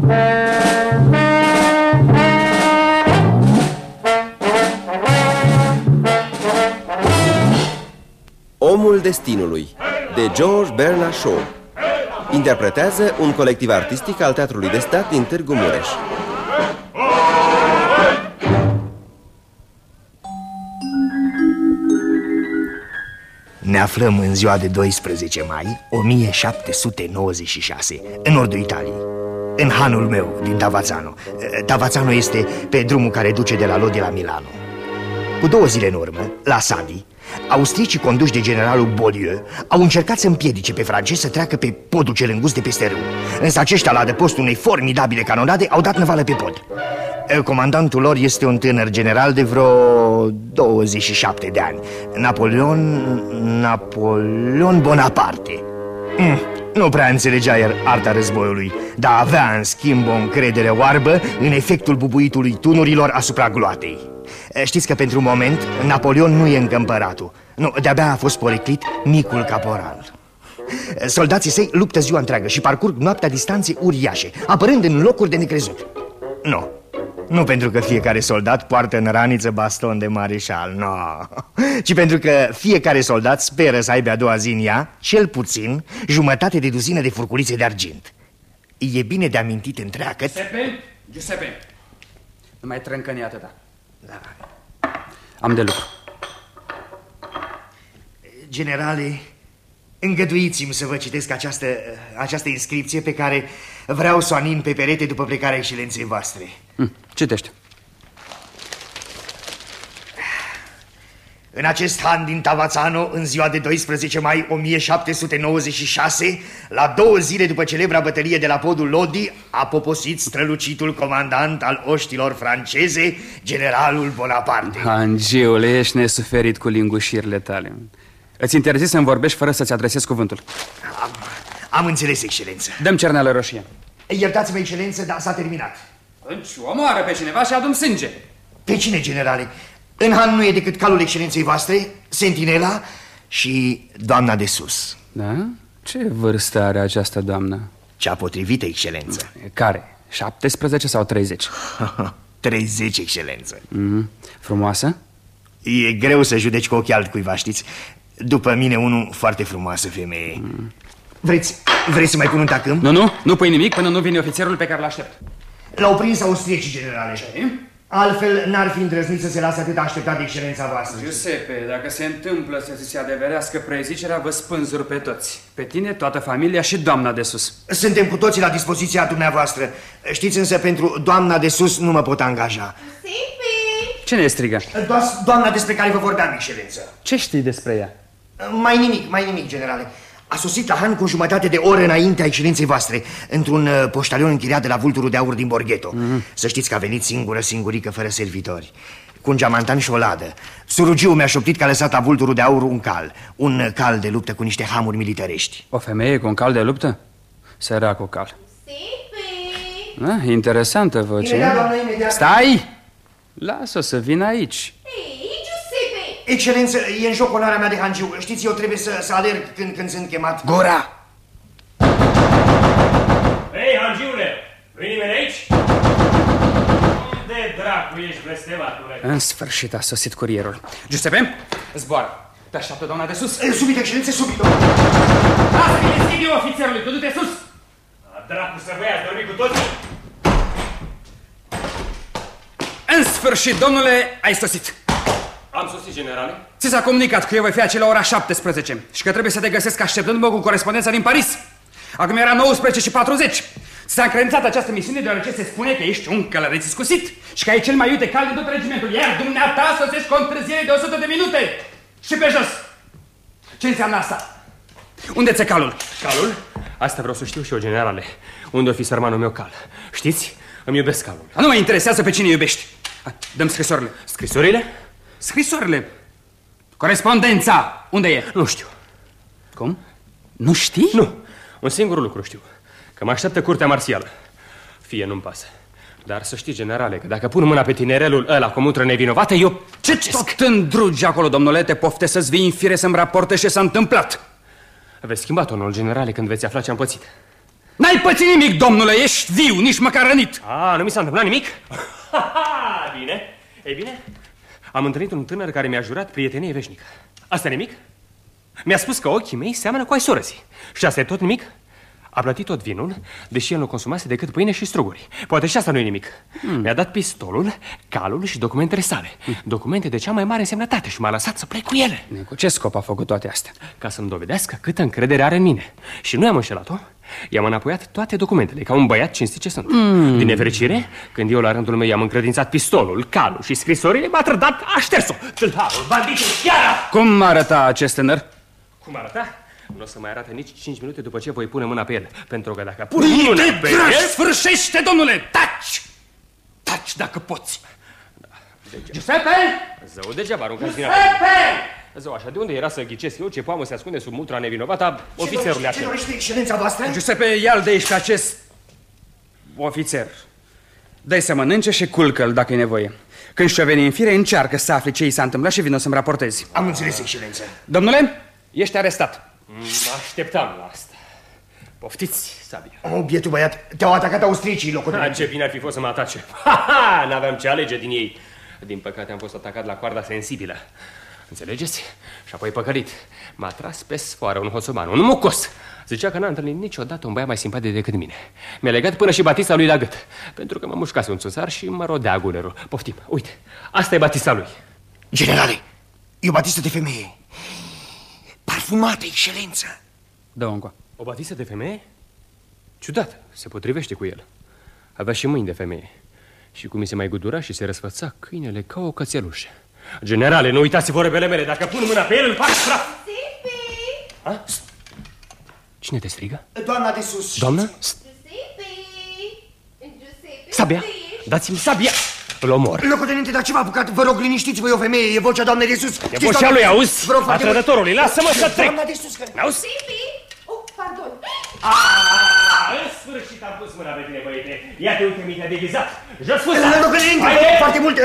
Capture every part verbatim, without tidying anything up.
Omul destinului, de George Bernard Shaw. Interpretează un colectiv artistic al Teatrului de Stat din Târgu Mureș. Ne aflăm în ziua de doisprezece mai o mie șapte sute nouăzeci și șase, în nordul Italiei, în hanul meu din Tavazzano. Tavazzano este pe drumul care duce de la Lodi la Milano. Cu două zile în urmă, la Sadi, austriecii conduși de generalul Beaulieu au încercat să împiedice pe francezi să treacă pe podul cel îngust de peste râu. Însă aceștia, la adăpostul unei formidabile canonade, au dat năvală pe pod. Comandantul lor este un tânăr general de vreo douăzeci și șapte de ani, Napoleon... Napoleon Bonaparte. mm, Nu prea înțelegea el arta războiului, dar avea în schimb o încredere oarbă în efectul bubuitului tunurilor asupra gloatei. Știți că pentru un moment Napoleon nu e încă împăratul. Nu, de-abia a fost poreclit micul caporal. Soldații săi luptă ziua întreagă și parcurg noaptea distanțe uriașe, apărând în locuri de necrezut. Nu, nu pentru că fiecare soldat poartă în raniță baston de mareșal, nu, ci pentru că fiecare soldat speră să aibă a doua zi în ea, cel puțin, jumătate de duzină de furculițe de argint. E bine de amintit întreagă. Giuseppe, Giuseppe, nu mai trâncăni atâta. Da. Am de lucru. Generale, îngăduiți-mi să vă citesc această, această inscripție pe care vreau să o anin pe perete după plecarea excelenței voastre. Mm, citește. În acest han din Tavazzano, în ziua de doisprezece mai o mie șapte sute nouăzeci și șase, la două zile după celebra bătălie de la podul Lodi, a poposit strălucitul comandant al oștilor franceze, generalul Bonaparte. Angiule, ești nesuferit cu lingușirile tale. Îți interzis să-mi vorbești fără să-ți adresezi cuvântul. Am, am înțeles, excelență. Dăm cerneală roșie. Iertați-mă, excelență, dar s-a terminat. Atunci omoară pe cineva și adu-mi sânge. Pe cine, generale? În han nu e decât calul excelenței voastre, sentinela și doamna de sus. Da? Ce vârstă are această doamnă? Cea potrivită, excelență. Care? șaptesprezece sau treizeci? treizeci, excelență. Mm-hmm. Frumoasă? E greu să judeci cu ochii altcuiva, știți? După mine, unul foarte frumoasă femeie. Mm. Vreți, vreți să mai pun un tacâm? Nu, nu, nu pui nimic până nu vine ofițerul pe care l-aștept. L-au prins austriecii, generale. Ce? Altfel n-ar fi îndrăznit să se lase atât așteptat de excelența voastră. Giuseppe, dacă se întâmplă să se adeverească prezicerea, vă spânzuri pe toți. Pe tine, toată familia și doamna de sus. Suntem cu toții la dispoziția dumneavoastră. Știți, însă, pentru doamna de sus nu mă pot angaja. Giuseppe! Cine strigă? Do doamna despre care vă vorbeam, excelență. Ce știi despre ea? Mai nimic, mai nimic, generale. A sosit la han cu jumătate de oră înaintea excelenței voastre, într-un uh, poștalion închiriat de la Vulturul de Aur din Borghetto. Mm-hmm. Să știți că a venit singură, singurică, fără servitori, cu un geamantan și o ladă. Surugiul mi-a șoptit că a lăsat la Vulturul de Aur un cal, un cal de luptă cu niște hamuri militărești. O femeie cu un cal de luptă? Săracul cal. Giuseppe! Ah, interesantă voce. Imediat, doamnă, imediat. Stai! Lasă-o să vină aici. Ei, Giuseppe! Excelență, e în joc onoarea mea de hangiu. Știți, eu trebuie să, să alerg când, când sunt chemat. Gura! Hei, hangiule! Veni nimeni aici? Unde dracu ești, blestematule? În sfârșit a sosit curierul. Giuseppe, zboară. Te așteaptă doamna de sus. Subit, excelență, subit. Lasă-mi deschid eu ofițerului, tu du-te sus. A, dracu să voi ați dormit cu toții? În sfârșit, domnule, ai sosit. Am sosit, generale. Ți s-a comunicat că eu voi fi aici la ora șaptesprezece și că trebuie să te găsesc așteptându-mă cu corespondența din Paris. Acum era nouăsprezece și patruzeci. Ți s-a încredințat această misiune deoarece se spune că ești un călăreț iscusit și că ai cel mai iute cal din tot regimentul, iar dumneata sosești cu o întârziere de o sută de minute. Și pe jos. Ce înseamnă asta? Unde ți-e calul? Calul? Asta vreau să știu și eu, generale. Unde o fi sărmanul meu cal? Știți? Îmi iubesc calul. Nu mă interesează pe cine iubești. Dăm scrisorile. Scrisorile? Scrisorile. Corespondența. Unde e? Nu știu. Cum? Nu știi? Nu. Un singur lucru știu. Că mă așteaptă curtea marțială. Fie, nu-mi pasă. Dar să știi, generale, că dacă pun mâna pe tinerelul ăla cu mutră nevinovată, eu... Ce tot îndrugi acolo, domnule? Te poftesc să-ți vii în fire să-mi raportezi ce s-a întâmplat. Veți schimba tonul, generale, când veți afla ce am pățit. N-ai pățit nimic, domnule, ești viu, nici măcar rănit. A, nu mi s-a întâmplat nimic? Bine, ei bine, am întâlnit un tânăr care mi-a jurat prietenie veșnică. Asta nimic? Mi-a spus că ochii mei seamănă cu ai sorăzii. Și asta e tot nimic? A plătit tot vinul, deși el nu consumase decât pâine și struguri. Poate și asta nu e nimic. hmm. Mi-a dat pistolul, calul și documentele sale. hmm. Documente de cea mai mare însemnătate și m-a lăsat să plec cu ele. Cu ce scop a făcut toate astea? Ca să-mi dovedească câtă încredere are în mine. Și nu i-am înșelat-o. I-am înapoiat toate documentele, ca un băiat cinstit ce sunt. mm. Din nefericire, când eu la rândul meu i-am încredințat pistolul, calul și scrisorile, m-a trădat, a șters-o. Tâlharul, banditul, chiar! Cum arăta acest tânăr? Cum arăta? Nu o să mai arate nici cinci minute după ce voi pune mâna pe el. Pentru că dacă pun mâna pe el... Sfârșește, domnule! Taci! Taci dacă poți! Da. Giuseppe! Zău, degeaba aruncați din Giuseppe! Zău, așa, de unde era să ghicesc eu ce poamă se ascunde sub mutra nevinovată a ofițerului acela? Ce dorește excelența voastră? Giuseppe, ia-l de aici pe acest ofițer. Dă-i să mănânce și culcă-l dacă e nevoie. Când și-o veni în fire, încearcă să afli ce i s-a întâmplat și vină să-mi raportezi. Am înțeles, excelență. Domnule, ești arestat. Mă așteptam la asta. Poftiți, Sabia. O, bietul băiat, te-au atacat austriecii, locotenent. Ce bine ar fi fost să mă atace. Ha-ha, n-aveam ce alege din ei. Din păcate am fost atacat la coarda sensibilă. Înțelegeți? Și apoi păcălit. M-a tras pe sfoară un hoțoman, un mucos. Zicea că n-a întâlnit niciodată un băiat mai simpatic decât mine. Mi-a legat până și batista lui la gât, pentru că mă mușcase un țusar și mă rodea gulerul. Poftim, uite, asta e batista lui. Generale, e o batistă de femeie. Parfumată, excelență. Dă-o încoa. O batistă de femeie? Ciudat, se potrivește cu el. Avea și mâini de femeie. Și cum mi se mai gudura și se răsfăța câinele ca o cățelușă. Generale, nu uitați vorbele mele, dacă pun mâna pe el, îl fac praf. Giuseppe! Cine te strigă? Doamna de sus. Doamna? Giuseppe! Giuseppe! Sabia! Dați-mi sabia! Îl omor. Locotenente, dar ce v-a apucat? Vă rog, liniștiți-vă, e o femeie, e vocea doamnei de sus. E vocea lui, auzi? A trădătorului, lasă-mă să trec! Doamna de sus, că... Auzi? Giuseppe! Oh, pardon! Aaaa, în sfârșit am pus mâna pe tine, băiete. Ia-te, uite, mi te-a deghizat. Jos fusa! Locotenente, foarte multe...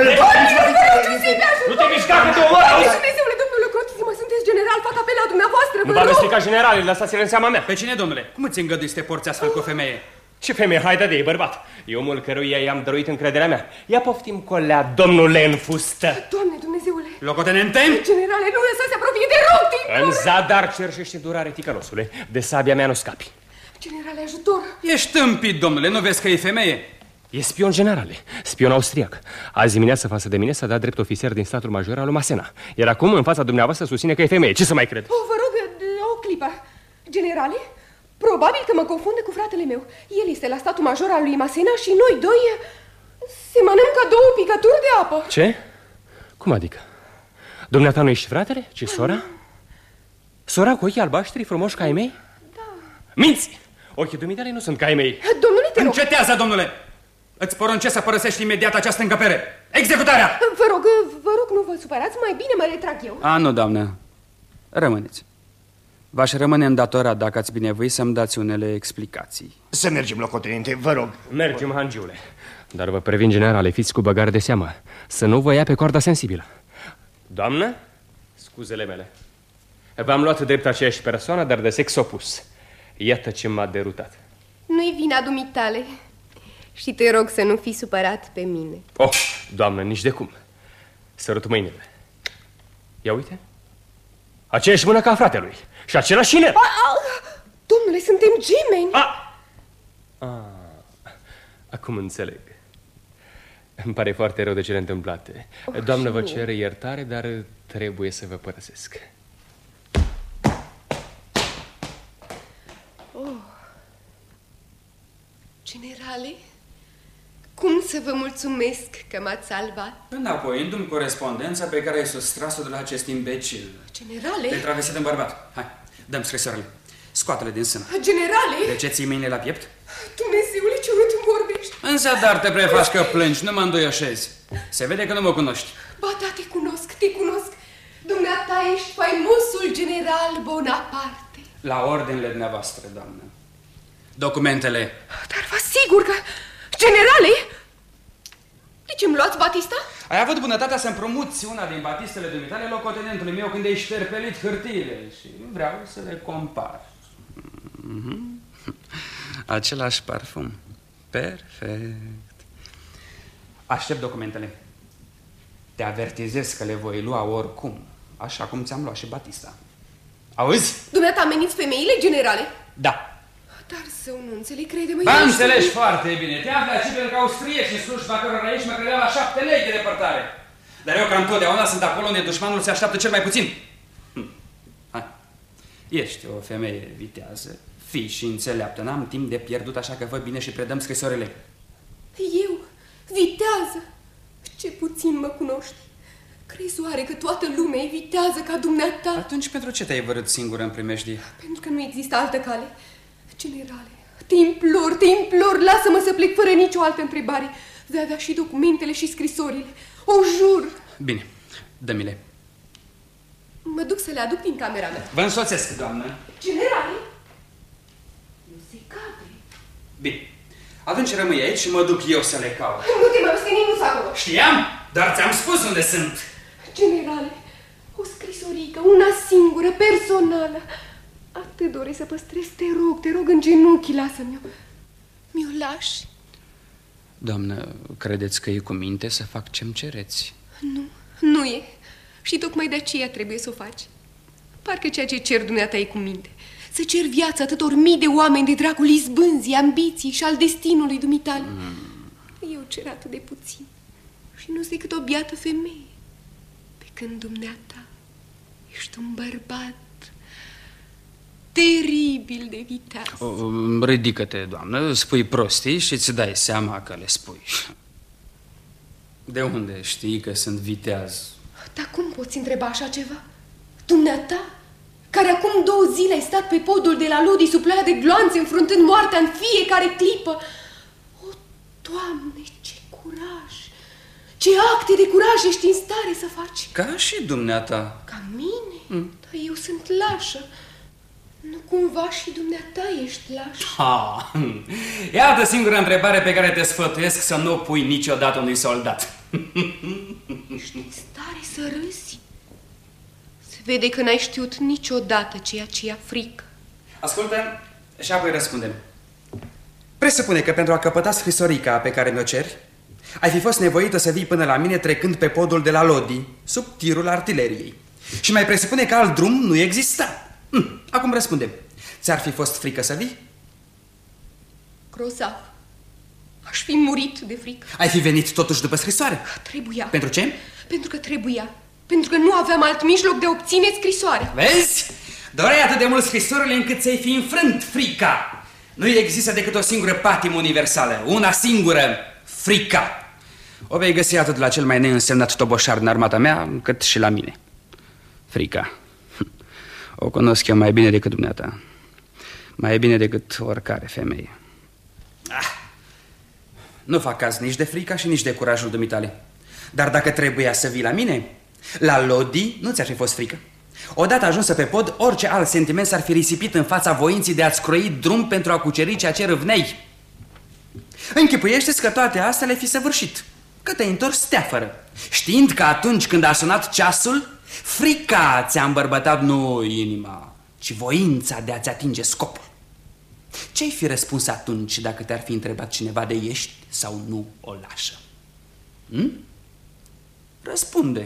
Nu te mișca că te omor, auzi? Dumnezeule, domnule, crotiți-mă, sunteți general, fac apel la dumneavoastră, vă Nu v-am explicat generale, lăsați-le în seama mea. Pe cine, domnule? Cum îți îngădui să te porți astfel cu o femeie? Ce femeie, hai de ei, bărbat. Eu omul căruia i-am dăruit încrederea mea. Ia poftim colea, domnule în fustă. Doamne, Dumnezeule! Locotenente? Generale, nu lăsați să se apropie de rog, te În zadar cerșește durare, ticălosule. De sabia mea nu scapi. Generale, ajutor! Ești tâmpit, domnule, nu vezi că e femeie? E spion generale, spion austriac. Azi dimineață față de mine s-a dat drept ofițer din statul major al lui Masena. Iar acum în fața dumneavoastră susține că e femeie. Ce să mai cred? Oh, vă rog, o clipă. Generale, probabil că mă confundă cu fratele meu. El este la statul major al lui Masena și noi doi semănăm ca două picături de apă. Ce? Cum adică? Dumneata nu ești fratele, ci sora? Sora cu ochii albaștri frumoși ca ai mei? Da. Minți! Ochii dumitale nu sunt ca ai mei. Domnule, te rog. Încetează, domnule! Îți poruncesc să părăsești imediat această încăpere. Executarea! Vă rog, vă rog, nu vă supărați, mai bine mă retrag eu. A, nu, doamnă. Rămâneți. V-aș rămâne îndatorat dacă ați binevoi să-mi dați unele explicații. Să mergem, locotenente, vă rog. Mergem, hangiule. Dar vă previn, generale, fiți cu băgare de seamă. Să nu vă ia pe coarda sensibilă. Doamnă, scuzele mele. V-am luat drept aceeași persoană, dar de sex opus. Iată ce m-a derutat. Nu-i vina dumitale. Și te rog să nu fii supărat pe mine. Oh, doamnă, nici de cum. Sărut mâinile. Ia uite. Aceeași mână ca fratelui. Și același inel. Domnule, suntem gemeni. A! A! Acum înțeleg. Îmi pare foarte rău de cele întâmplate. Oh, doamnă, vă cer iertare, dar trebuie să vă părăsesc. Oh. Generale, cum să vă mulțumesc că m-ați salvat? Înapoiindu-mi corespondența pe care ai sustras-o de la acest imbecil. Generale? Te-ai travestit în bărbat. Hai, dăm scrisorile. Scoate-le din sân. Generale? De ce ții mâinile la piept? Dumnezeule, ce urât îmi vorbești. În zadar te prefaci că plângi, nu mă îndoioșezi. Se vede că nu mă cunoști. Ba da, te cunosc, te cunosc. Dumneata ești faimosul general Bonaparte. La ordinele dumneavoastră, doamnă. Documentele. Dar vă asigur că... Generale? De ce îmi luați batista? Ai avut bunătatea să împrumuți una din batistele dumitale locotenentului meu când ai șterpelit hârtiile și vreau să le compar. Mm-hmm. Același parfum. Perfect. Aștept documentele. Te avertizez că le voi lua oricum, așa cum ți-am luat și Batista. Auzi? Dumneata ameniți femeile, generale? Da. Dar să nu înțeleg, crede-mă... Ba, înțelegi foarte bine. Te afli aici pentru că austrieci în slujba cărora aici mă credea la șapte lei de depărtare. Dar eu, ca întotdeauna, sunt acolo unde dușmanul se așteaptă cel mai puțin. Hm. Hai. Ești o femeie vitează, fii și înțeleaptă. N-am timp de pierdut, așa că vă bine și predăm scrisorile. Eu? Vitează? Ce puțin mă cunoști. Crezi oare că toată lumea e vitează ca dumneata? Atunci pentru ce te-ai vărât singură în primejdie? Pentru că nu există altă cale. Generale, te implor, te implor, lasă-mă să plec fără nicio altă întrebare. Vei avea și documentele și scrisorile. O jur. Bine, dă-mi-le. Mă duc să le aduc din camera mea. Vă însoțesc, doamnă. Generale? Nu se cade. Bine. Atunci rămâi aici și mă duc eu să le caut. Nu te mai osteni, nu-s acolo. Știam, dar ți-am spus unde sunt. Generale, o scrisorică, una singură, personală. Atât doresc să păstrez, te rog, te rog în genunchi, lasă-mi-o. Mi-o lași? Doamnă, credeți că e cu minte să fac ce-mi cereți? Nu, nu e. Și tocmai de aceea trebuie să o faci. Parcă ceea ce cer dumneata e cu minte. Să cer viața atâtor mii de oameni de dragul izbânzii, ambiții și al destinului dumitale. Mm. Eu cer atât de puțin. Și nu-s decât o biată femeie. Pe când dumneata ești un bărbat teribil de viteaz. Ridică-te, doamnă, spui prostii și îți dai seama că le spui. De unde știi că sunt viteaz? Dar cum poți întreba așa ceva? Dumneata, care acum două zile ai stat pe podul de la Lodi sub ploaia de gloanțe, înfruntând moartea în fiecare clipă. O, Doamne, ce curaj! Ce acte de curaj ești în stare să faci! Ca și dumneata. Ca mine? Mm. Dar eu sunt lașă. Nu cumva și dumneata ești lașă? Ha! Iată singura întrebare pe care te sfătuiesc să nu o pui niciodată unui soldat. Ești în stare să râzi? Se vede că n-ai știut niciodată ceea ce e frică. Ascultă și apoi răspundem. Presupune că pentru a căpăta scrisorica pe care mi-o ceri, ai fi fost nevoită să vii până la mine trecând pe podul de la Lodi, sub tirul artileriei. Și mai presupune că alt drum nu exista. Hm, acum răspundem. Ți-ar fi fost frică să vii? Grozav. Aș fi murit de frică. Ai fi venit totuși după scrisoare? Trebuia. Pentru ce? Pentru că trebuia. Pentru că nu aveam alt mijloc de a obține scrisoarea. Vezi? Doreai atât de mult scrisorile încât ți-ai fi înfrânt frica. Nu există decât o singură patimă universală. Una singură. Frica. O vei găsi atât la cel mai neînsemnat toboșar din armata mea, cât și la mine. Frica. O cunosc eu mai bine decât dumneata. Mai bine decât oricare femeie. Ah. Nu fac caz nici de frica și nici de curajul dumitale. Dar dacă trebuia să vii la mine, la Lodi nu ți-ar fi fost frică. Odată ajunsă pe pod, orice alt sentiment s-ar fi risipit în fața voinții de a-ți croi drum pentru a cuceri ceea ce râvneai. Închipuiește-ți că toate astea le-ai fi săvârșit, că te-ai întors steafără, știind că atunci când a sunat ceasul, frica ți-a îmbărbătat nu inima, ci voința de a-ți atinge scopul. Ce-ai fi răspuns atunci dacă te-ar fi întrebat cineva de ești sau nu o lașă? Hm? Răspunde.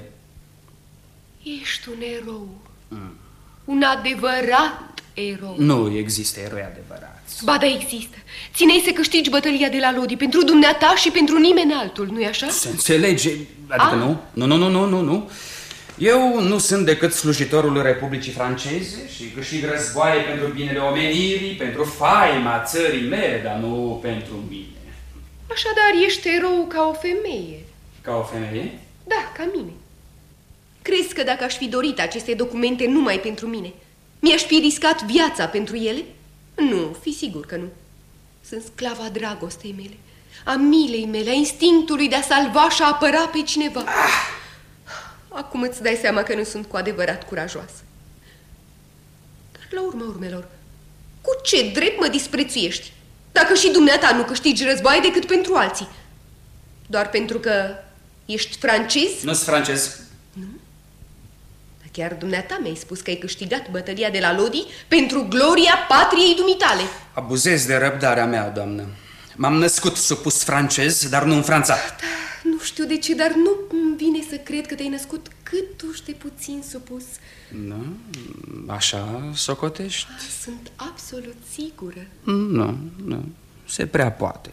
Ești un erou. Mm. Un adevărat erou. Nu există eroi adevărați. Ba da, există. Țineai să câștigi bătălia de la Lodi pentru dumneata și pentru nimeni altul, nu-i așa? Se înțelege. Adică nu. Nu, nu, nu, nu, nu, nu. Eu nu sunt decât slujitorul Republicii Franceze și câștig războaie pentru binele omenirii, pentru faima țării mele, dar nu pentru mine. Așadar, ești erou ca o femeie. Ca o femeie? Da, ca mine. Crezi că dacă aș fi dorit aceste documente numai pentru mine, mi-aș fi riscat viața pentru ele? Nu, fi sigur că nu. Sunt sclava dragostei mele, a milei mele, a instinctului de a salva și a apăra pe cineva. Ah! Acum îți dai seama că nu sunt cu adevărat curajoasă. Dar la urma urmelor, cu ce drept mă disprețuiești? Dacă și dumneata nu câștigi războaie decât pentru alții. Doar pentru că ești francez? Nu-s francez. Nu? Dar Chiar dumneata mi-ai spus că ai câștigat bătălia de la Lodi pentru gloria patriei dumitale. Abuzezi de răbdarea mea, doamnă. M-am născut supus francez, dar nu în Franța. Da, nu știu de ce, dar nu îmi vine să cred că te-ai născut câtuși de puțin supus. Nu, așa socotești? Sunt absolut sigură. Nu, nu, se prea poate.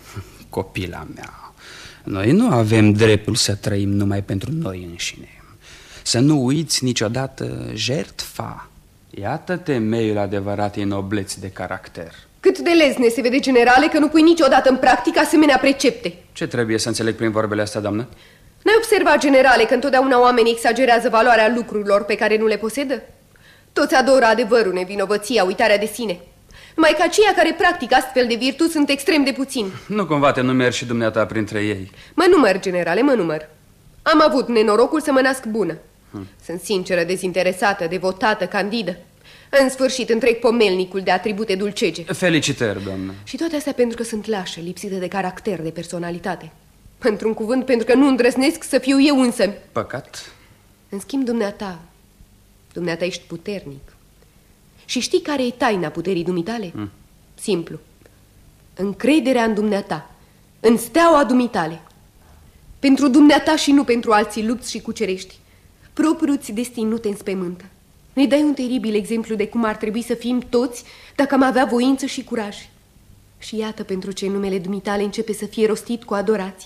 Copila mea, noi nu avem dreptul să trăim numai pentru noi înșine. Să nu uiți niciodată jertfa. Iată temeiul adevăratei nobleți de caracter. Cât de lezne se vede, generale, că nu pui niciodată în practică asemenea precepte. Ce trebuie să înțeleg prin vorbele astea, doamnă? N-ai observat, generale, că întotdeauna oamenii exagerează valoarea lucrurilor pe care nu le posedă? Toți adoră adevărul, nevinovăția, uitarea de sine. Numai că aceia care practică astfel de virtuți sunt extrem de puțini. Nu cumva te numeri și dumneata printre ei? Mă număr, generale, mă număr. Am avut nenorocul să mă nasc bună. hmm. Sunt sinceră, dezinteresată, devotată, candidă. În sfârșit întreg pomelnicul de atribute dulcege. Felicitări, doamnă. Și toate astea pentru că sunt lașă, lipsită de caracter, de personalitate. Într-un cuvânt, pentru că nu îndrăznesc să fiu eu însă. Păcat. În schimb, dumneata, dumneata ești puternic. Și știi care e taina puterii dumitale? Mm. Simplu. Încrederea în dumneata, în steaua dumitale. Pentru dumneata și nu pentru alții lupți și cucerești. Propriul-ți destin nu te înspăimântă. Ne dai un teribil exemplu de cum ar trebui să fim toți dacă am avea voință și curaj. Și iată pentru ce numele dumitale începe să fie rostit cu adorație.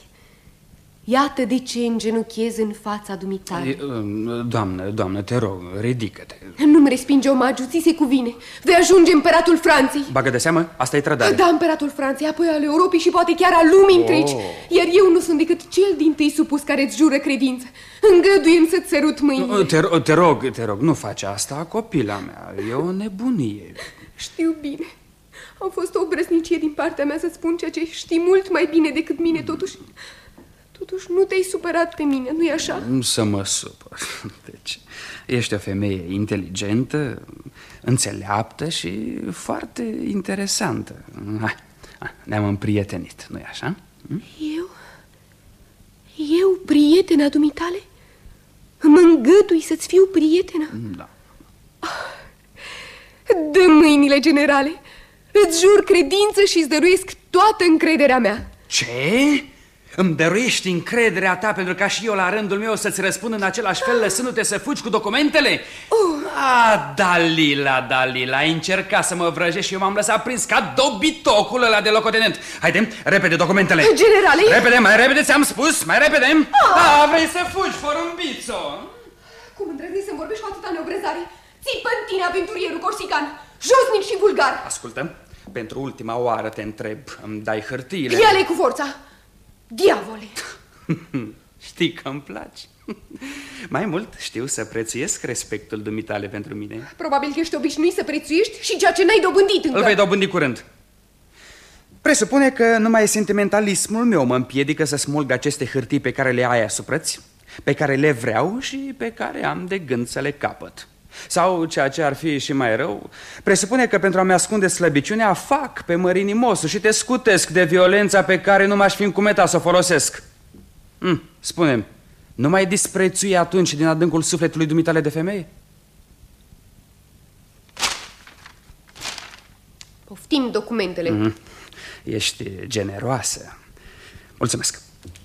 Iată de ce îngenuchez în fața dumitale. Doamnă, doamnă, te rog, ridică-te. Nu-mi respinge omagiu, ți se cuvine. Vei ajunge împăratul Franței. Bagă de seamă, asta e trădare. Da, împăratul Franței, apoi al Europei și poate chiar al lumii întregi. Oh. Iar eu nu sunt decât cel dintâi supus care îți jură credință. Îngăduie-mi să-ți sărut mâinile. Te, te rog, te rog, nu face asta, copila mea. E o nebunie. Știu bine. Am fost o obrăznicie din partea mea să spun ceea ce știi mult mai bine decât mine, totuși. Totuși nu te-ai supărat pe mine, nu-i așa? Nu să mă supăr. Deci, ești o femeie inteligentă, înțeleaptă și foarte interesantă. Hai, ne-am împrietenit, nu-i așa? Hm? Eu? Eu, prietena dumitale? Mă îngădui să-ți fiu prietena? Da. Dă mâinile, generale. Îți jur credință și îți dăruiesc toată încrederea mea. Ce? Îmi dăruiești încrederea ta pentru ca și eu la rândul meu să-ți răspund în același fel, lăsându-te să fugi cu documentele? Oh. Ah, Dalila, Dalila, ai încercat să mă vrăjești și eu m-am lăsat prins ca dobitocul ăla de locotenent. Haide, repede documentele. Generale! Repede, mai repede, ți-am spus, mai repede. Ah. Ah, vrei să fugi, forumbițo? Cum îndrăzni să-mi vorbești cu atâta neobrăzare? Țipă în tine, aventurierul corsican, josnic și vulgar. Ascultă, pentru ultima oară te întreb, îmi dai hârtiile? Ia-le cu forța. Diavole! Știi că îmi place. Mai mult, știu să prețuiesc respectul dumitale pentru mine. Probabil că ești obișnuit să prețuiești și ceea ce n-ai dobândit încă. Îl vei dobândi curând. Presupune că numai sentimentalismul meu mă împiedică să smulg aceste hârtii pe care le ai asupra-ți, pe care le vreau și pe care am de gând să le capăt. Sau, ceea ce ar fi și mai rău, presupune că pentru a-mi ascunde slăbiciunea fac pe mărinimosul și te scutesc de violența pe care nu m-aș fi încumetat să o folosesc. mm, Spune-mi, nu mai disprețui atunci din adâncul sufletului dumitale de femeie? Poftim documentele. mm, Ești generoasă. Mulțumesc.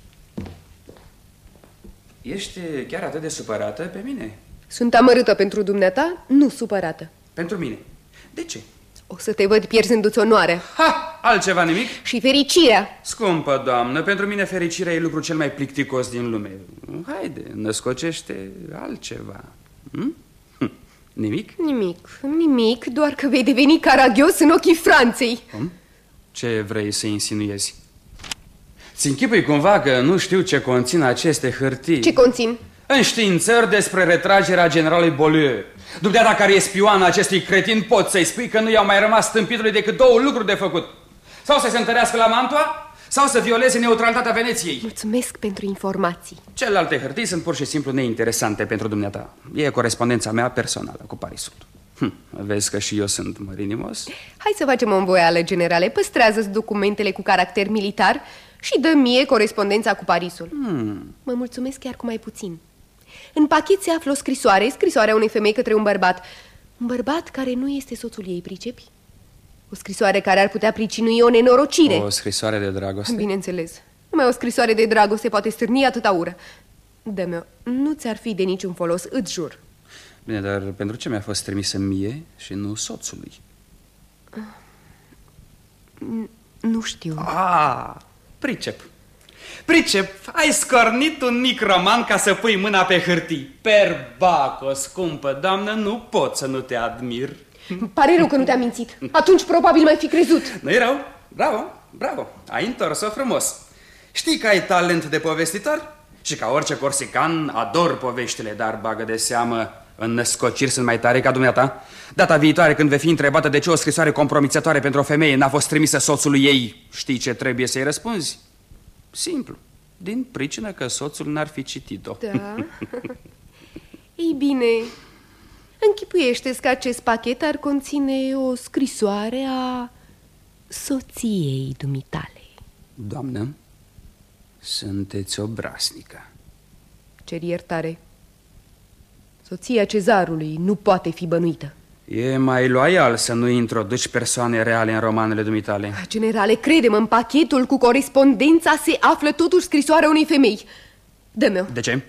Ești chiar atât de supărată pe mine? Sunt amărâtă pentru dumneata, nu supărată. Pentru mine? De ce? O să te văd pierzându-ți onoarea. Ha! Altceva nimic? Și fericirea. Scumpă doamnă, pentru mine fericirea e lucrul cel mai plicticos din lume. Haide, născocește altceva. Hm? Hm. Nimic? Nimic, nimic, doar că vei deveni caragios în ochii Franței. Cum? Ce vrei să insinuezi? Ți închipui cumva că nu știu ce conțin aceste hârtii? Ce conțin? Înștiințări despre retragerea generalului Beaulieu. Dumneata care e spioana acestui cretin, pot să-i spui că nu i-au mai rămas stâmpitului decât două lucruri de făcut. Sau să se întărească la Mantua, sau să violeze neutralitatea Veneției. Mulțumesc pentru informații. Celelalte hârtii sunt pur și simplu neinteresante pentru dumneata. E corespondența mea personală cu Parisul. Hm, vezi că și eu sunt mărinimos? Hai să facem o învoială, generale. Păstrează-ți documentele cu caracter militar și dă mie corespondența cu Parisul. Hmm. Mă mulțumesc chiar cu mai puțin. În pachet se află o scrisoare, scrisoarea unei femei către un bărbat. Un bărbat care nu este soțul ei, pricepi? O scrisoare care ar putea pricinui o nenorocire. O scrisoare de dragoste? Bineînțeles. Numai o scrisoare de dragoste poate stârni atâta ură. Dă-mi-o, nu ți-ar fi de niciun folos, îți jur. Bine, dar pentru ce mi-a fost trimisă mie și nu soțului? Nu știu. Ah, pricep. Pricep, ai scornit un mic roman ca să pui mâna pe hârtii. Perbaco, scumpă doamnă, nu pot să nu te admir. Îmi pare rău că nu te-am mințit. Atunci probabil m-ai fi crezut. Nu-i rău? Bravo, bravo, ai întors-o frumos. Știi că ai talent de povestitor? Și ca orice corsican ador poveștile, dar bagă de seamă, în născociri sunt mai tare ca dumneata. Data viitoare când vei fi întrebată de ce o scrisoare compromițătoare pentru o femeie n-a fost trimisă soțului ei, știi ce trebuie să-i răspunzi? Simplu, din pricină că soțul n-ar fi citit-o. Da. Ei bine, închipuiește-ți că acest pachet ar conține o scrisoare a soției dumitale. Doamnă, sunteți obraznică. Cer iertare. Soția cezarului nu poate fi bănuită. E mai loial să nu introduci persoane reale în romanele dumitale. Generale, crede-mă, în pachetul cu corespondența se află totuși scrisoarea unei femei. Dă-mi-o. De ce?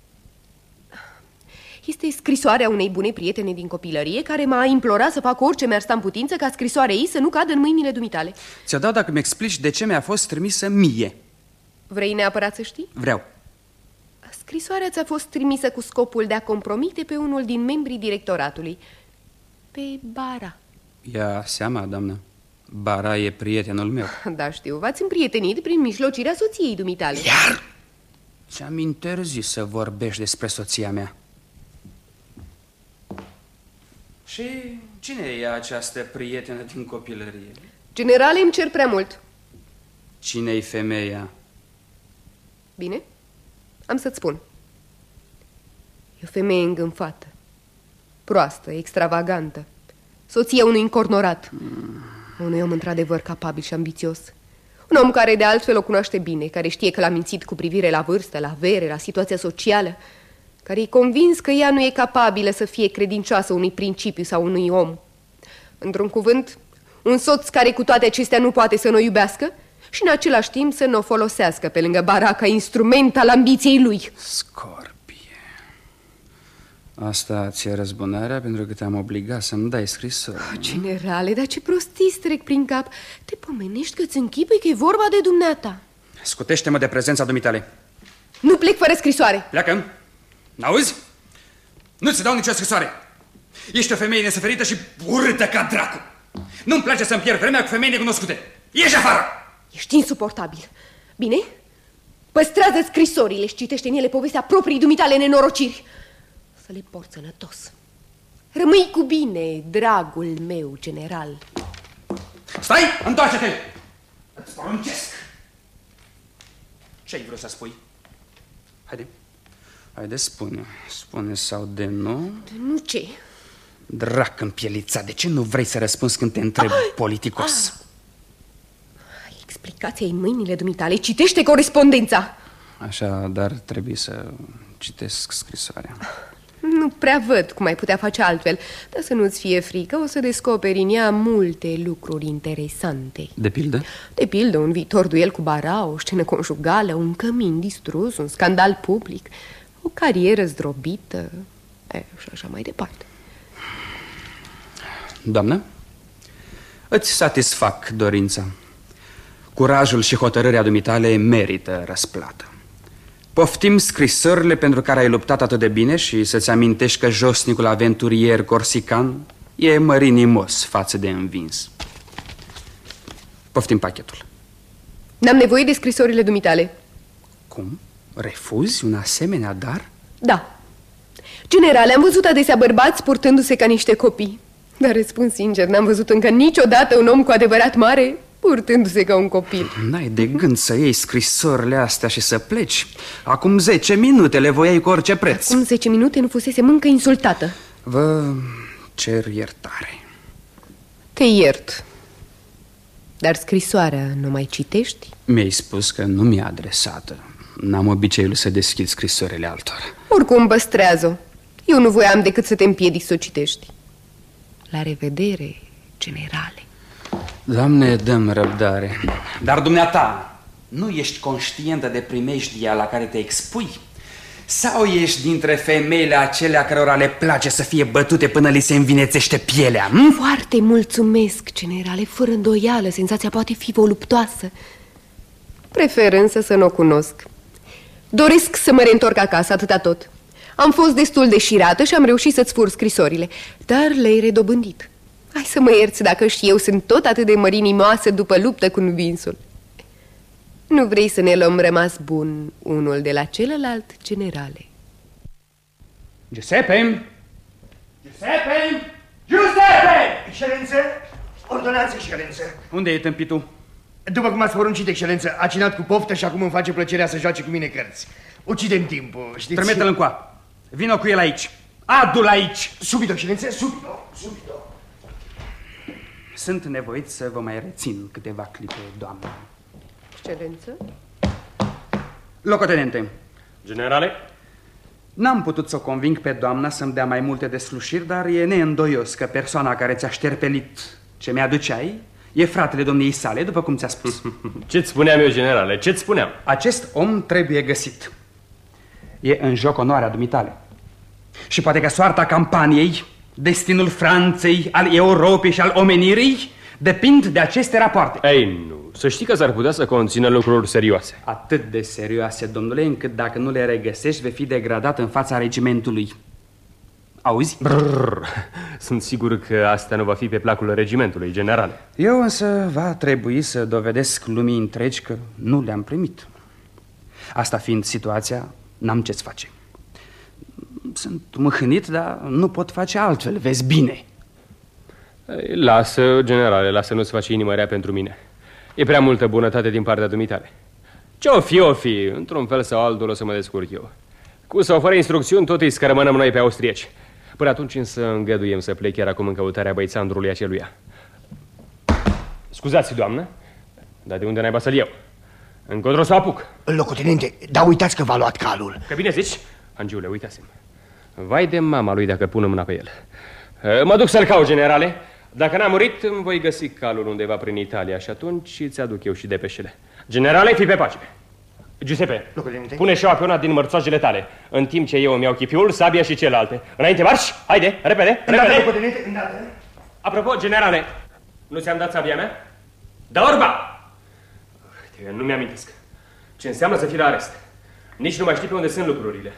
Este scrisoarea unei bune prietene din copilărie care m-a implorat să fac orice mi-ar sta în putință ca scrisoarea ei să nu cadă în mâinile dumitale. Ți-o dau dacă mi explici de ce mi-a fost trimisă mie. Vrei neapărat să știi? Vreau. Scrisoarea ți-a fost trimisă cu scopul de a compromite pe unul din membrii directoratului, pe Bara. Ia seama, doamnă, Bara e prietenul meu. Da, știu, v-ați împrietenit prin mijlocirea soției dumitale. Iar ți-am interzis să vorbești despre soția mea. Și cine e această prietenă din copilărie? Generale, îmi cer prea mult. Cine-i femeia? Bine, am să-ți spun. E o femeie îngânfată, proastă, extravagantă, soția unui încornorat, mm. unui om într-adevăr capabil și ambițios. Un om care de altfel o cunoaște bine, care știe că l-a mințit cu privire la vârstă, la avere, la situația socială, care e convins că ea nu e capabilă să fie credincioasă unui principiu sau unui om. Într-un cuvânt, un soț care cu toate acestea nu poate să nu o iubească și în același timp să nu o folosească pe lângă Bara ca instrument al ambiției lui. Scorpie. Asta ți-e răzbunarea pentru că te-am obligat să-mi dai scrisori. Oh, generale, dar ce prostii trec prin cap. Te pomenești că-ți închipui că e vorba de dumneata. Scutește-mă de prezența dumitale. Nu plec fără scrisoare. Pleacă. N-auzi? Nu-ți dau nicio scrisoare. Ești o femeie nesuferită și urâtă ca dracu. Nu-mi place să-mi pierd vremea cu femei necunoscute. Ieși afară! Ești insuportabil. Bine? Păstrează scrisorile și citește în ele povestea proprii dumitale nenorociri. Să le porți sănătos. Rămâi cu bine, dragul meu general. Stai! Întoarce-te! Îți poruncesc! Ce-ai vrut să spui? Haide. Haide, spune. Spune sau de nu? De nu ce? Drac împielițat, de ce nu vrei să răspunzi când te întreb, ah, politicos? Ah. Explicația în mâinile dumitale. Citește corespondența. Așa, dar trebuie să citesc scrisoarea. Nu prea văd cum ai putea face altfel, dar să nu-ți fie frică, o să descoperi în ea multe lucruri interesante. De pildă? De pildă, un viitor duel cu Bara, o scenă conjugală, un cămin distrus, un scandal public, o carieră zdrobită, e, și așa mai departe. Doamnă, îți satisfac dorința. Curajul și hotărârea dumitale merită răsplată. Poftim scrisorile pentru care ai luptat atât de bine și să-ți amintești că josnicul aventurier corsican e mărinimos față de învins. Poftim pachetul. N-am nevoie de scrisorile dumitale. Cum? Refuzi un asemenea dar? Da. Generale, am văzut adesea bărbați purtându-se ca niște copii. Dar răspund sincer, n-am văzut încă niciodată un om cu adevărat mare purtându-se ca un copil. N-ai de gând să iei scrisorile astea și să pleci? Acum zece minute le voiai cu orice preț. Acum zece minute nu fusese încă insultată. Vă cer iertare. Te iert. Dar scrisoarea nu mai citești? Mi-ai spus că nu mi-e adresată. N-am obiceiul să deschid scrisorile altora. Oricum, păstrează-o. Eu nu voiam decât să te împiedici să o citești. La revedere, generale. Doamne, dăm răbdare. Dar dumneata, nu ești conștientă de primejdia la care te expui? Sau ești dintre femeile acelea cărora le place să fie bătute până li se învinețește pielea? Hm? Foarte mulțumesc, generale. Fără îndoială, senzația poate fi voluptoasă. Prefer însă să nu o cunosc. Doresc să mă reîntorc acasă, atâta tot. Am fost destul de șirată și am reușit să-ți fur scrisorile, dar le-ai redobândit. Hai să mă ierți dacă și eu sunt tot atât de mărinimoasă după luptă cu învinsul. Nu vrei să ne luăm rămas bun unul de la celălalt, generale? Giuseppe! Giuseppe! Giuseppe! Excelență, ordonați, excelență. Unde e tâmpitul? După cum ați poruncit, excelență, a cinat cu poftă și acum îmi face plăcerea să joace cu mine cărți. Ucidem timpul, știți? Trimite-l încoa. Vino cu el aici. Adu-l aici. Subito, excelență, subito, subito. Sunt nevoit să vă mai rețin câteva clipe, doamnă. Excelență? Locotenente. Generale? N-am putut să o conving pe doamna să-mi dea mai multe deslușiri, dar e neîndoios că persoana care ți-a șterpelit ce mi-aduceai e fratele domniei sale, după cum ți-a spus. Ce-ți spuneam eu, generale? Ce-ți spuneam? Acest om trebuie găsit. E în joc onoarea dumitale. Și poate că soarta campaniei, destinul Franței, al Europei și al omenirii depind de aceste rapoarte. Ei, nu. Să știi că s-ar putea să conțină lucruri serioase. Atât de serioase, domnule, încât dacă nu le regăsești, vei fi degradat în fața regimentului. Auzi? Brrr. Sunt sigur că asta nu va fi pe placul regimentului, generale. Eu însă va trebui să dovedesc lumii întregi că nu le-am primit. Asta fiind situația, n-am ce-ți face. Sunt mâhnit, dar nu pot face altfel, vezi bine. Lasă, generale, lasă, nu-ți faci inima rea pentru mine. E prea multă bunătate din partea dumitale. Ce-o fi, o fi, într-un fel sau altul o să mă descurc eu. Cu sau fără instrucțiuni, tot îi scărămânăm noi pe austrieci. Până atunci însă îngăduiem să plec chiar acum în căutarea băițandrului aceluia. Scuzați, doamnă, dar de unde naiba să-l iau? Încotro să apuc. Locotenente, dar uitați că v-a luat calul. Că bine zici? Angiule, uitasem. Vai de mama lui dacă pun mâna pe el. Mă duc să-l caut, generale. Dacă n-a murit, îmi voi găsi calul undeva prin Italia și atunci îți aduc eu și depeșele. Generale, fii pe pace. Giuseppe, Locotenente, pune șeaua pe una din mărțoagele tale, în timp ce eu îmi iau chipiul, sabia și celelalte. Înainte, marș! Haide, repede, repede! Locotenente, îndată. Apropo, generale, nu ți-am dat sabia mea? Da, orba! Nu mi-amintesc. Ce înseamnă să fii la arest? Nici nu mai știi pe unde sunt lucrurile.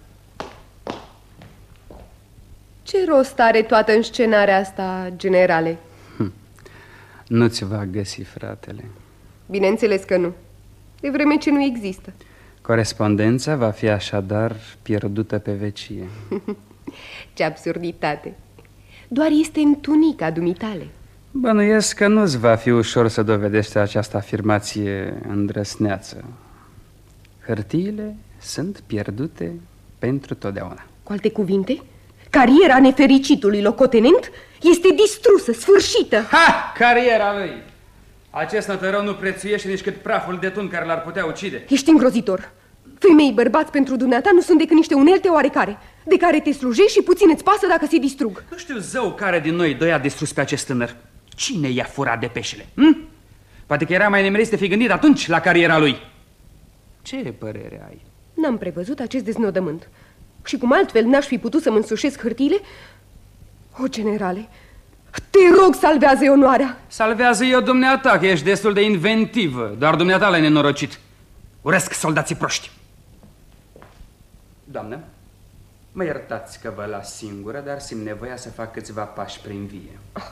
Ce rost are toată înscenarea asta, generale? Hm. Nu-ți va găsi fratele. Bineînțeles că nu. De vreme ce nu există. Corespondența va fi așadar pierdută pe vecie. Ce absurditate. Doar este în tunica dumitale. Bănuiesc că nu-ți va fi ușor să dovedești această afirmație îndrăsneață. Hârtiile sunt pierdute pentru totdeauna. Cu alte cuvinte, cariera nefericitului locotenent este distrusă, sfârșită. Ha! Cariera lui! Acest nătărău nu prețuiește nici cât praful de tun care l-ar putea ucide. Ești îngrozitor. Femei bărbați pentru dumneata nu sunt decât niște unelte oarecare, de care te slujești și puțin îți pasă dacă se distrug. Nu știu zău care din noi doi a distrus pe acest tânăr. Cine i-a furat depeșele? Hm? Poate că era mai nemerit să fi gândit atunci la cariera lui. Ce părere ai? N-am prevăzut acest deznodământ. Și cum altfel n-aș fi putut să-mi însușesc hârtiile? O, generale, te rog, salvează-i onoarea. Salvează eu dumneata, că ești destul de inventivă. Doar dumneata l-ai nenorocit. Urăsc soldații proști. Doamnă, mă iertați că vă las singură, dar simt nevoia să fac câțiva pași prin vie. Oh.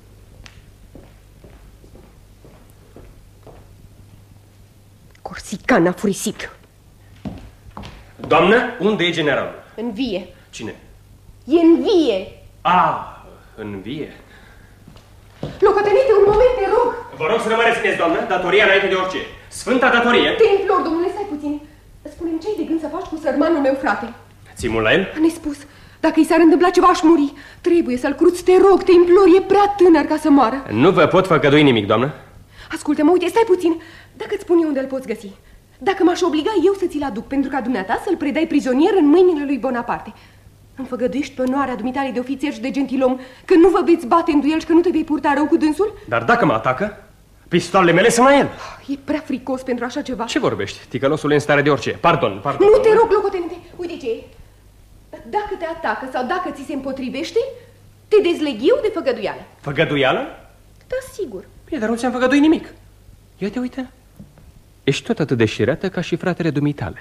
Corsican a furisit. Doamnă, unde e generalul? În vie. Cine? E în vie. Ah, în vie. Locotenente, un moment, te rog. Vă rog să nu mă rețineți, doamnă, datoria înainte de orice. Sfânta datorie. Te implor, domnule, stai puțin. Spune-mi ce ai de gând să faci cu sărmanul meu, frate. Ții mult la el? A nespus. Dacă i s-ar întâmpla ceva, aș muri. Trebuie să-l cruți, te rog, te implor, e prea tânăr ca să moară. Nu vă pot făcădui nimic, doamnă. Ascultă-mă, uite, stai puțin. Dacă îți spun eu unde îl poți găsi. dacă m-aș obliga eu să ți-l aduc pentru ca dumneata să-l predai prizonier în mâinile lui Bonaparte. Îmi făgăduiești pe onoarea dumitale de ofițer și de gentilom că nu vă veți bate în duel și că nu te vei purta rău cu dânsul? Dar dacă mă atacă, pistoalele mele sunt la el. E prea fricos pentru așa ceva. Ce vorbești? Ticălosul e în stare de orice. Pardon, pardon. Nu te rog, locotenente. Uite ce e. Dacă te atacă sau dacă ți se împotrivește, te dezleg eu de făgăduială. Făgăduială? Da, sigur. Bine, dar nu ți-am făgăduit nimic. Ia te uite. Ești tot atât de șireată ca și fratele dumitale.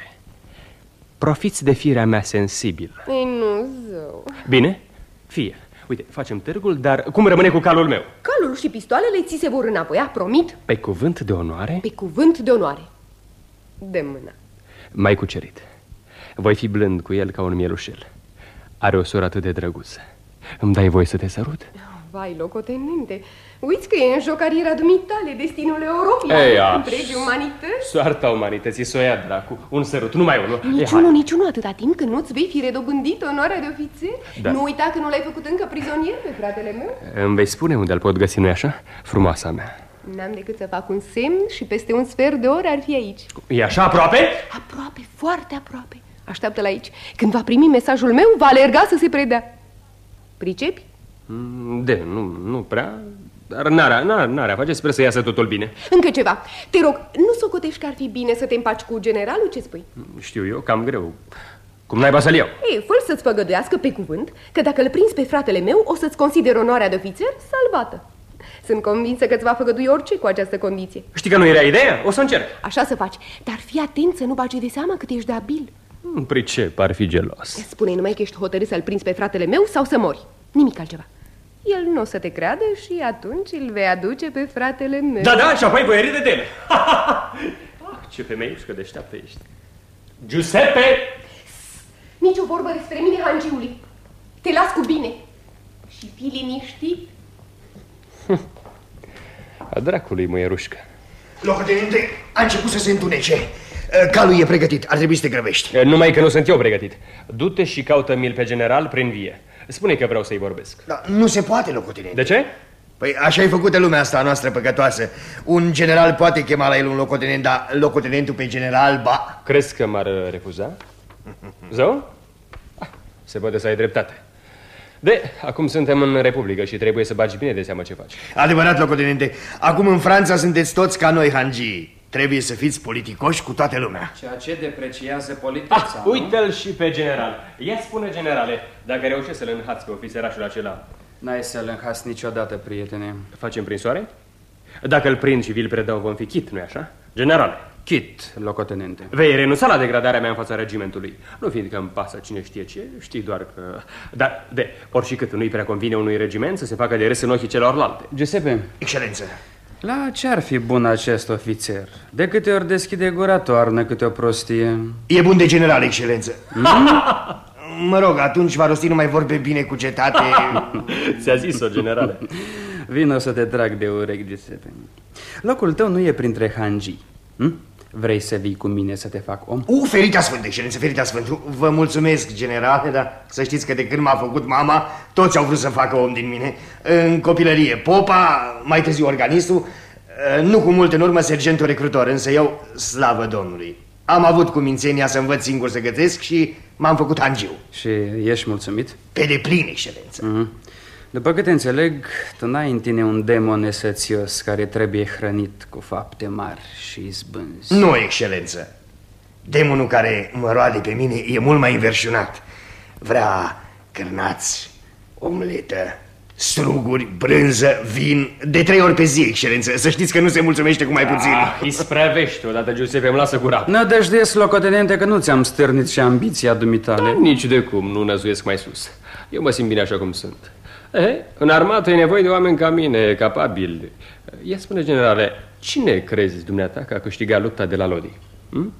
Profiți de firea mea sensibilă. Ei, nu, zău. Bine, fie. Uite, facem târgul, dar cum rămâne cu calul meu? Calul și pistoalele ți se vor înapoia, promit. Pe cuvânt de onoare? Pe cuvânt de onoare. De mână. Mai cucerit. Voi fi blând cu el ca un mielușel. Are o soră atât de drăguță. Îmi dai voie să te sărut? Vai, locotenente, uiți că e în joc cariera dumitale, destinul Europei, Ei, întregi umanități. Soarta umanității s-o ia, dracu. Un sărut, numai unul. Niciunul, niciunul, atâta timp când nu-ți vei fi redobândit onoarea de ofițer. Da. Nu uita că nu l-ai făcut încă prizonier pe fratele meu. Îmi vei spune unde-l pot găsi, nu-i așa? Frumoasa mea. N-am decât să fac un semn și peste un sfert de oră ar fi aici. E așa aproape? Aproape, foarte aproape. Așteaptă-l aici. Când va primi mesajul meu, va alerga să se predea. Pricepi? De, nu, nu prea, dar n-are, n-are a face, sper să iasă totul bine. Încă ceva, te rog, nu socotești că ar fi bine să te împaci cu generalul, ce spui? Știu eu, cam greu. Cum naiba să-l iau? Ei, fă-l să-ți făgăduiască pe cuvânt că dacă îl prinzi pe fratele meu, o să-ți consider onoarea de ofițer salvată. Sunt convinsă că îți va făgădui orice cu această condiție. Știi că nu era ideea? O să încerc. Așa să faci, dar fii atent să nu bagi de seama cât ești de abil. Nu pricep, ar fi gelos. Spune-i numai că ești hotărât să-l prinzi pe fratele meu sau să mori. Nimic altceva. El nu o să te creadă și atunci îl vei aduce pe fratele meu. Da, da, și apoi voi râde de ele. Ah, ce femeiușcă deșteaptă ești. Giuseppe! Nici o vorbă despre mine, hangiului. Te las cu bine. Și fii liniștit. A dracului, măierușcă. Locotenente, a început să se întunece. Calul e pregătit, ar trebui să te grăbești. Numai că nu sunt eu pregătit. Du-te și caută-mi-l pe general prin vie. Spune că vreau să-i vorbesc. Da, nu se poate, locotenente. De ce? Păi așa e făcută lumea asta a noastră păcătoasă. Un general poate chema la el un locotenent, dar locotenentul pe general, ba. Crezi că m-ar refuza? Zău? Ah, se poate să ai dreptate. De, acum suntem în Republică și trebuie să bagi bine de seamă ce faci. Adevărat, locotenente. Acum în Franța sunteți toți ca noi, hangii. Trebuie să fiți politicoși cu toată lumea. Ceea ce depreciază politița, Ah, uite-l și pe general. Ia spune, generale, dacă reușești să-l înhați pe ofițerașul acela. N-ai să-l înhas niciodată, prietene. Facem prin soare? Dacă îl prind și vi-l predau, vom fi chit, nu-i așa? Generale. Chit, locotenente. Vei renunța la degradarea mea în fața regimentului. Nu fiindcă îmi pasă cine știe ce, știi doar că... Dar, de, oricât nu-i prea convine unui regiment să se facă de râs în ochii celorlalte. Giuseppe. Excelență. La ce ar fi bun acest ofițer? De câte ori deschide gura, toarnă câte o prostie. E bun de general, excelență. Mm? Mă rog, atunci va rosti numai vorbe bine cu cetate. Ți-a zis-o, generale. Vino să te trag de urechi, Giuseppe. Locul tău nu e printre hangii. Hm? Vrei să vii cu mine să te fac om? U, feritea sfânt, excelență, feritea sfânt. Vă mulțumesc, generale, dar să știți că de când m-a făcut mama, toți au vrut să facă om din mine. În copilărie, popa, mai târziu organistul, nu cu mult în urmă sergentul recrutor, însă eu, slavă Domnului, am avut cumințenia să învăț singur să gătesc și m-am făcut hangiu. Și ești mulțumit? Pe deplin, excelență. Mm-hmm. După câte înțeleg, tu n-ai în tine un demon esățios care trebuie hrănit cu fapte mari și izbânzi. Nu, excelență. Demonul care mă roade pe mine e mult mai înverșunat. Vrea cârnați, omletă, struguri, brânză, vin, de trei ori pe zi, excelență. Să știți că nu se mulțumește cu mai puțin. Ah, isprevește odată, Giuseppe, îmi lasă gura. Nădăjduiesc, locotenente, că nu ți-am stârnit și ambiția dumitale. Da, nici de cum, nu năzuiesc mai sus. Eu mă simt bine așa cum sunt. E, în armată e nevoie de oameni ca mine, capabili. Ia spune, generale, cine crezi dumneata că a câștigat lupta de la Lodi? Hm?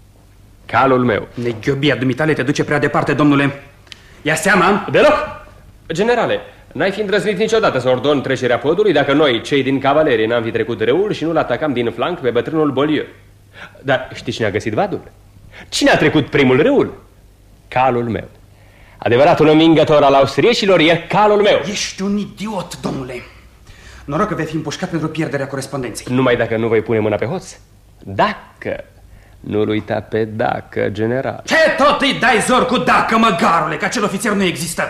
Calul meu. Neghiobia dumitale te duce prea departe, domnule. Ia seama? Deloc! Generale, n-ai fi îndrăznit niciodată să ordoni trecerea podului dacă noi, cei din cavalerie, n-am fi trecut râul și nu-l atacam din flanc pe bătrânul Bolieu. Dar știi cine a găsit vadul? Cine a trecut primul râul? Calul meu. Adevăratul învingător al austriecilor e calul meu. Ești un idiot, domnule. Noroc că vei fi împușcat pentru pierderea corespondenței. Numai dacă nu voi pune mâna pe hoț. Dacă Nu-l uita pe dacă, general. Ce tot îi dai zor cu dacă, măgarule, că acel ofițer nu există?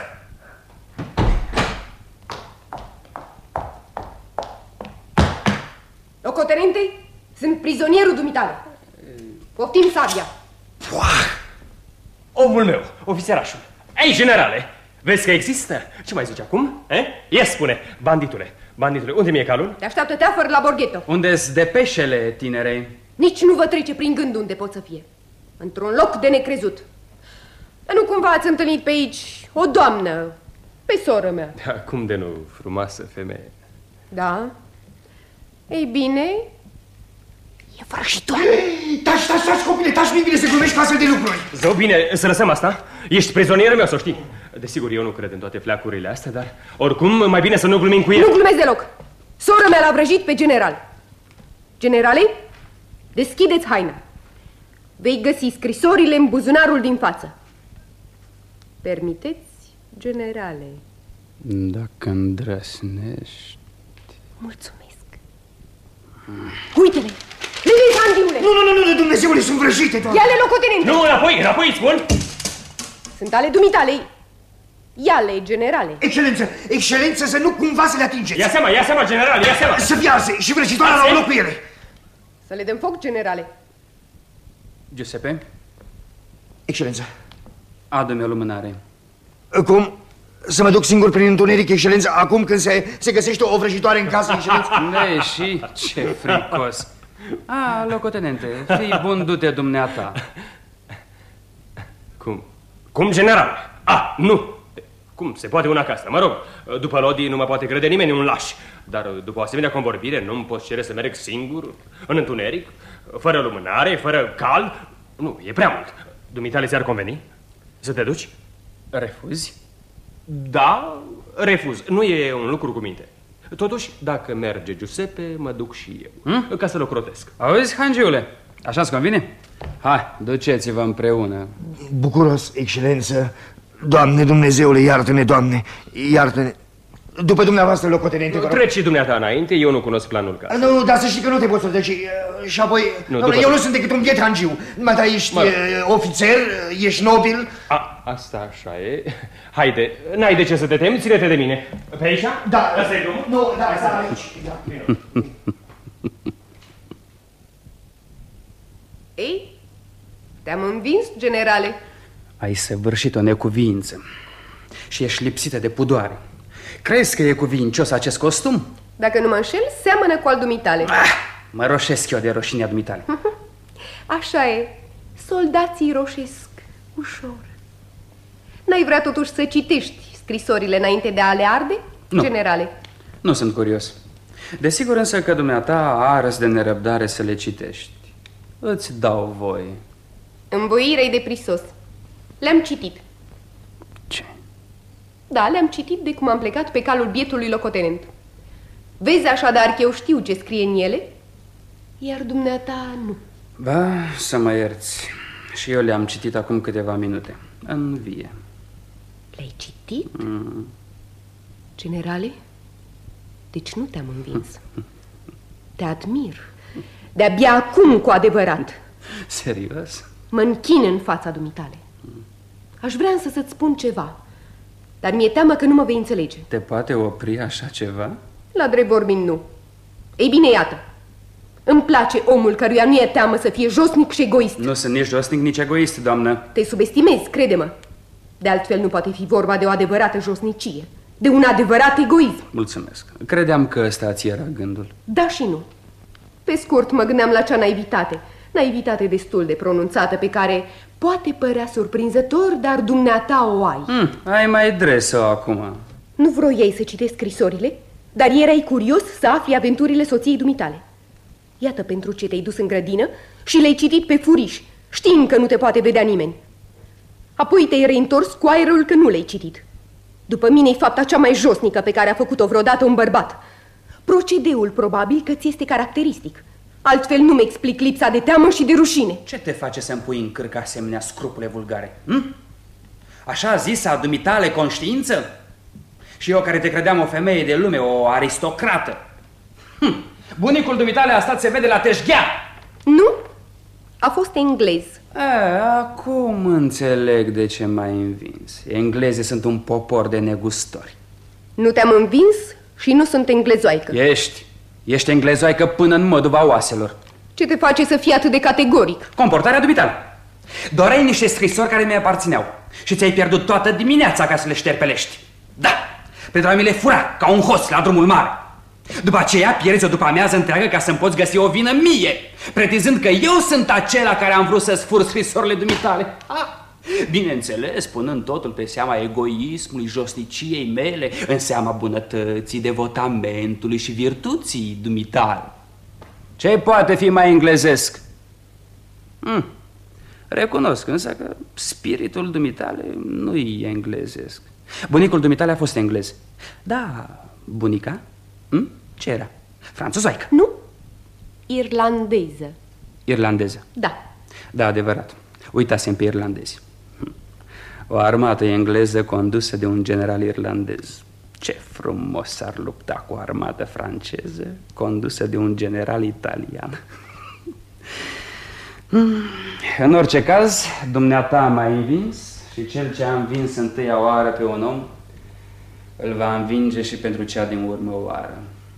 Locotenente, sunt prizonierul dumitale. Poftim sabia. Puah! Omul meu, ofițerașul. Ei, generale, vezi că există? Ce mai zici acum? Eh? Ia spune, banditule, banditule, unde mi-e calul? Te așteaptă teafăr la Borghetto. Unde-s depeșele, tinere? Nici nu vă trece prin gând unde pot să fie. Într-un loc de necrezut. Dar nu cumva ați întâlnit pe aici o doamnă, pe soră mea. Da, cum de nu, frumoasă femeie. Da? Ei bine, e vrăjitoare. Taci, taci, taci, copile, taci, nu-i bine să glumești cu astfel de lucruri. Zău, bine, să lăsăm asta. Ești prizonierul meu, să știi. Desigur, eu nu cred în toate fleacurile astea, dar oricum, mai bine să nu glumim cu el. Nu glumesc deloc. Sora mea l-a vrăjit pe general. Generale, deschideți haina. Vei găsi scrisorile în buzunarul din față. Permiteți, generale? Dacă îndrăsnești... Mulțumesc. Uite-le! Le vezi, handiule! Nu, nu, nu, nu, Dumnezeule, sunt vrăjite, doamne! Ia-le, locotenente! Nu, înapoi, înapoi, îți spun! Sunt ale dumitale. Ia-le, generale! Excelență, excelență, să nu cumva să le atingeți! Ia seama, ia seama, general, ia seama! Să fie arse și vrăjitoarea la un loc cu ele! Să le dăm foc, generale! Giuseppe, Excelență. adu-mi o lumânare. Cum? Să mă duc singur prin întuneric, excelență, acum când se, se găsește o vrăjitoare în casă, excelență? Ne, și ce fricos! A, locotenente, fii bun, du-te dumneata. Cum? Cum, general? A, nu! Cum se poate una ca asta? Mă rog, după Lodi nu mă poate crede nimeni un laș. Dar după o asemenea convorbire nu-mi poți cere să merg singur, în întuneric, fără lumânare, fără cal. Nu, e prea mult. Dumitale ți-ar conveni să te duci? Refuzi? Da, refuz. Nu e un lucru cu minte. Totuși, dacă merge Giuseppe, mă duc și eu, hmm? ca să-l ocrotesc. Auzi, hangiule, așa-ți convine? Hai, duceți-vă împreună. Bucuros, excelență. Doamne, Dumnezeule, iartă-ne, Doamne, iartă-ne. După dumneavoastră, locotenente, vă rog. Treci și dumneata înainte, eu nu cunosc planul casei. Nu, nu, dar să știi că nu te poți să treci. Și apoi, Nu, doamne, după- eu nu sunt decât un biet hangiu. Numai da, ești Mă rog. e, ofițer, ești nobil. A, asta așa e. Haide, n-ai de ce să te temi, ține-te de mine. Pe aici? Da. Asta e drumul? Nu, da, da, aici. Da. Ei, te-am învins, generale. Ai săvârșit o necuvință și ești lipsită de pudoare. Crezi că e cuvincios acest costum? Dacă nu mă înșel, seamănă cu al dumitale. Ah, mă roșesc eu de roșinia dumitale. Așa e, soldații roșesc ușor. N-ai vrea totuși să citești scrisorile înainte de a le arde, Nu. generale? Nu sunt curios. Desigur însă că dumneata arăți de nerăbdare să le citești. Îți dau voie. Învoirei de prisos. Le-am citit. Ce? Da, le-am citit de cum am plecat pe calul bietului locotenent. Vezi așadar că eu știu ce scrie în ele, iar dumneata nu. Ba, să mă ierți. Și eu le-am citit acum câteva minute. În vie. Le-ai citit? Mm. Generale? Deci nu te-am învins. Te admir. De-abia acum, cu adevărat, Serios? mă închin în fața dumitale. Aș vrea însă să-ți spun ceva, dar mi-e teamă că nu mă vei înțelege. Te poate opri așa ceva? La drept vorbind, nu. Ei bine, iată. Îmi place omul căruia nu e teamă să fie josnic și egoist. Nu sunt nici josnic, nici egoist, doamnă. Te subestimezi, crede-mă. De altfel nu poate fi vorba de o adevărată josnicie, de un adevărat egoism. Mulțumesc. Credeam că ăsta ți era gândul. Da și nu. Pe scurt, mă gândeam la cea naivitate. Naivitate destul de pronunțată, pe care poate părea surprinzător, dar dumneata o ai. Hmm, ai mai dres-o acum. Nu vroiai să citești scrisorile, dar erai curios să afli aventurile soției dumitale. Iată pentru ce te-ai dus în grădină și le-ai citit pe furiș, știind că nu te poate vedea nimeni. Apoi te-ai reîntors cu aerul că nu le-ai citit. După mine e fapta cea mai josnică pe care a făcut-o vreodată un bărbat. Procedeul probabil că ți este caracteristic. Altfel nu-mi explic lipsa de teamă și de rușine. Ce te face să-mi pui în cârcă asemenea scrupule vulgare? Hm? Așa zisa dumitale conștiință? Și eu care te credeam o femeie de lume, o aristocrată. Hm. Bunicul dumitale a stat, se vede, la teșghea. Nu? A fost englez. A, acum înțeleg de ce m-ai învins. Englezii sunt un popor de negustori. Nu te-am învins și nu sunt englezoaică. Ești. Ești englezoaică până în măduva oaselor. Ce te face să fii atât de categoric? Comportarea dubitală. Doreai niște scrisori care mi aparțineau și ți-ai pierdut toată dimineața ca să le șterpelești. Da, pentru a mi le fura ca un hoț la drumul mare. După aceea pierzi o după amiază întreagă ca să-mi poți găsi o vină mie, pretizând că eu sunt acela care am vrut să-ți fur scrisorile dumitale. Ha! Bineînțeles, punând totul pe seama egoismului, josniciei mele, în seama bunătății, devotamentului și virtuții dumitale. Ce poate fi mai englezesc? Hmm. Recunosc însă că spiritul dumitale nu e englezesc. Bunicul dumitale a fost englez. Da, bunica? Hm? Ce era? Franțuzoică? Nu, irlandeză. Irlandeză? Da. Da, adevărat. Uitasem pe irlandezi. O armată engleză condusă de un general irlandez. Ce frumos ar lupta cu o armată franceză condusă de un general italian. În orice caz, dumneata m-a învins și cel ce a învins întâia oară pe un om îl va învinge și pentru cea din urmă oară.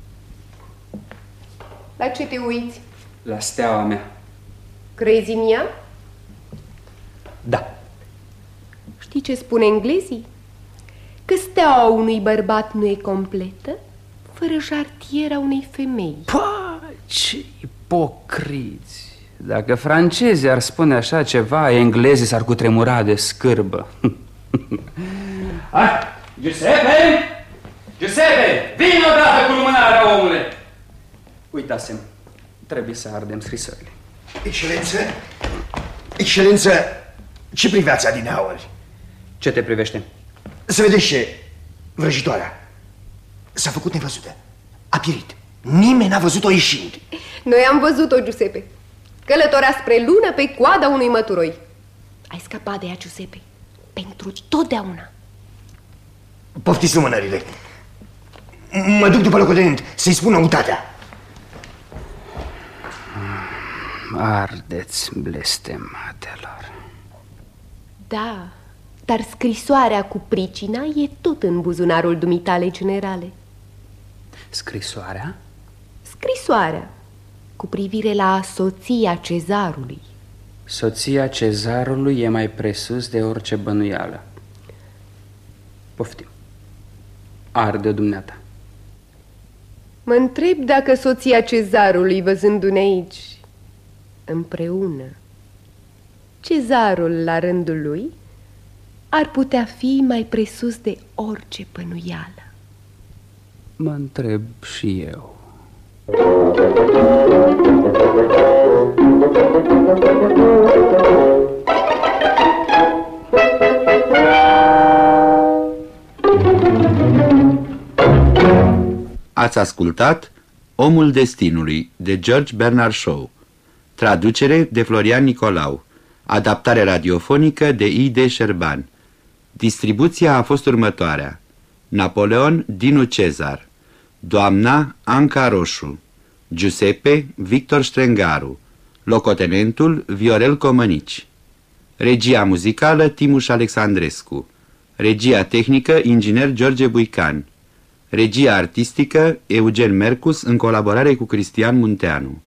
La ce te uiți? La steaua mea. Crezi în ea? Da. Știi ce spun englezii? Că steaua unui bărbat nu e completă fără jartiera unei femei. Pa, ce ipocriți! Dacă francezii ar spune așa ceva, englezii s-ar cutremura de scârbă. Hai, Giuseppe! Giuseppe! Vino odată cu lumânarea, omule! Uitasem, trebuie să ardem scrisorile. Excelență, excelență, ce priveați adineauri? Ce te privește? Să vedeți ce, vrăjitoarea s-a făcut nevăzută, a pierit. Nimeni n-a văzut-o ieșind. Noi am văzut-o, Giuseppe. Călătorea spre lună pe coada unui măturoi. Ai scăpat de ea, Giuseppe, pentru totdeauna. Poftiți lumânările. Mă duc după locotenent să-i spun noutatea. Ardeți, blestematelor. Da, dar scrisoarea cu pricina e tot în buzunarul dumitale, generale. Scrisoarea? Scrisoarea cu privire la soția cezarului. Soția cezarului e mai presus de orice bănuială. Poftim. Arde-o dumneata. Mă întreb dacă soția cezarului, văzându-ne aici împreună, cezarul la rândul lui ar putea fi mai presus de orice bănuială. Mă întreb și eu. Ați ascultat Omul Destinului de George Bernard Shaw, traducere de Florian Nicolau, adaptare radiofonică de I D. Șerban. Distribuția a fost următoarea: Napoleon Dinu Cezar, doamna Anca Roșu, Giuseppe Victor Strengaru, locotenentul Viorel Comănici. Regia muzicală Timuș Alexandrescu, regia tehnică inginer George Buican, regia artistică Eugen Mercus în colaborare cu Cristian Munteanu.